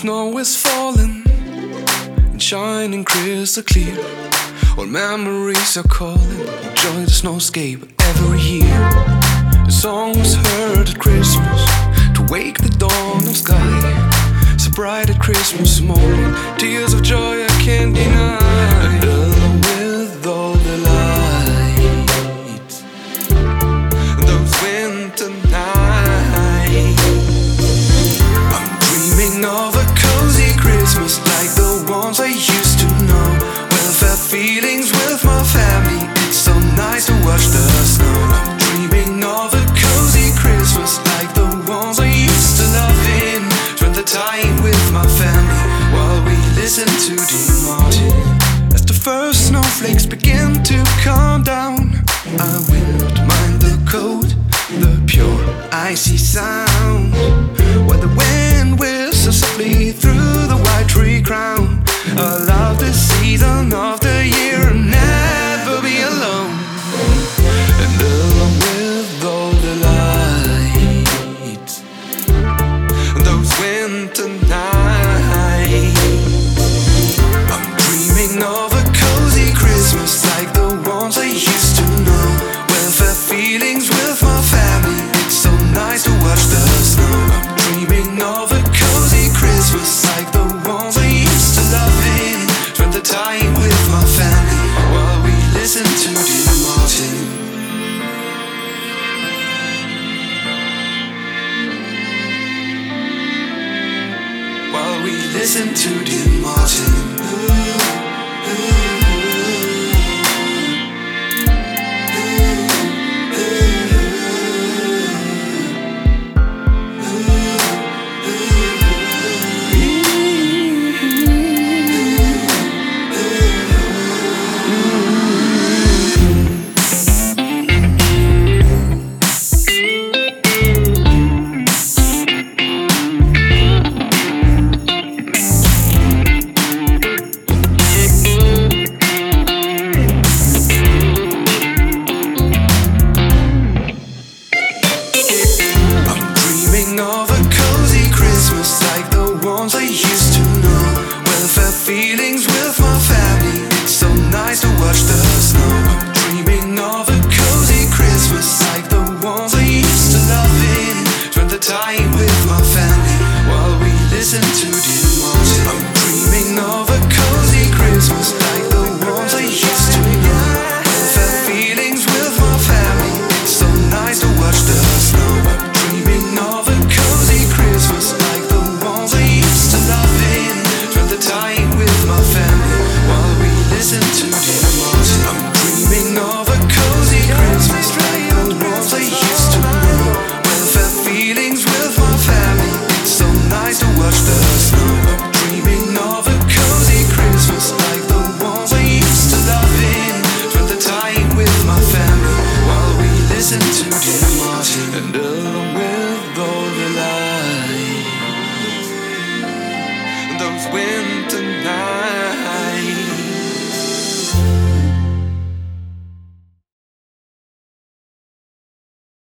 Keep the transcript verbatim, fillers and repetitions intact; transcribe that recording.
snow is falling and shining crystal clear. Old memories are calling. Enjoy the snowscape every year. The song was heard at Christmas to wake the dawn of sky. So bright at Christmas morning, tears of joy I can't deny. And along with all the lights, those winter nights, I'm dreaming of a cozy Christmas like the ones I used to know. Well-fed feelings with my family, it's so nice to watch the snow. I'm dreaming of a cozy Christmas like the ones I used to love in. Spend the time with my family while we listen to Dean Martin as the first snowflakes begin.